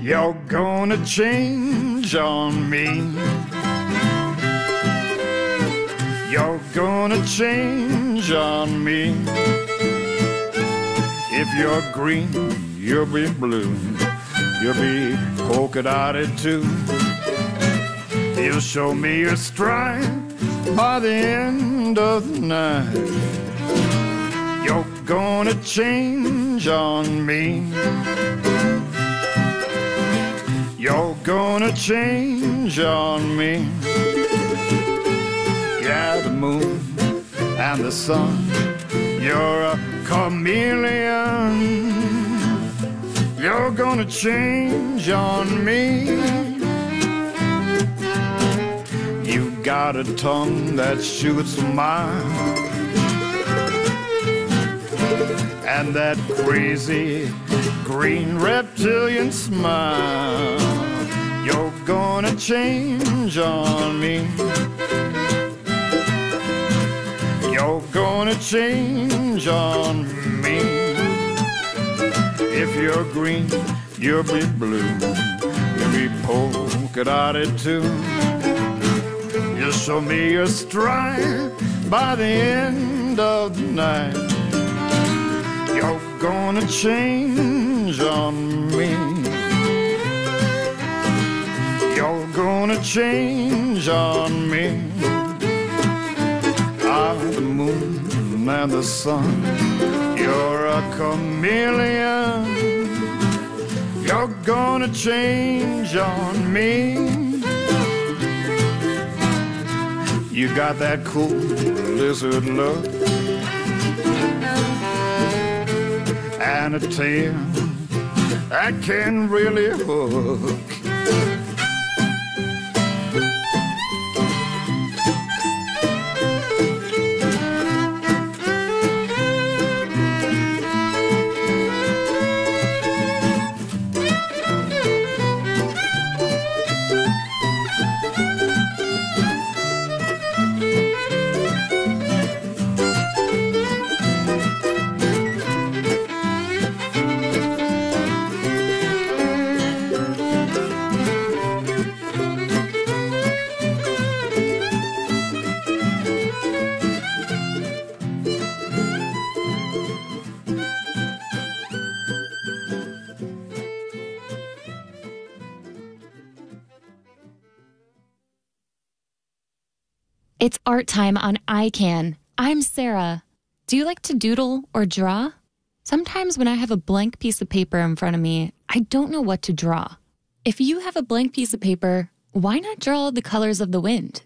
You're gonna change on me. You're gonna change on me. If you're green, you'll be blue. You'll be polka dotted too. You'll show me your stride by the end of the night. You're gonna change on me. You're gonna change on me. Yeah, the moon and the sun, you're a chameleon. You're gonna change on me. You got a tongue that shoots a mile, and that crazy green reptilian smile. You're gonna change on me. You're gonna change on me. If you're green, you'll be blue. You'll be polka dotted too. You'll show me your stride by the end of the night. You're gonna change on me. You're gonna change on me. The moon and the sun, you're a chameleon. You're gonna change on me. You got that cool lizard look and a tail that can really hook. It's art time on iCan. I'm Sarah. Do you like to doodle or draw? Sometimes when I have a blank piece of paper in front of me, I don't know what to draw. If you have a blank piece of paper, why not draw the colors of the wind?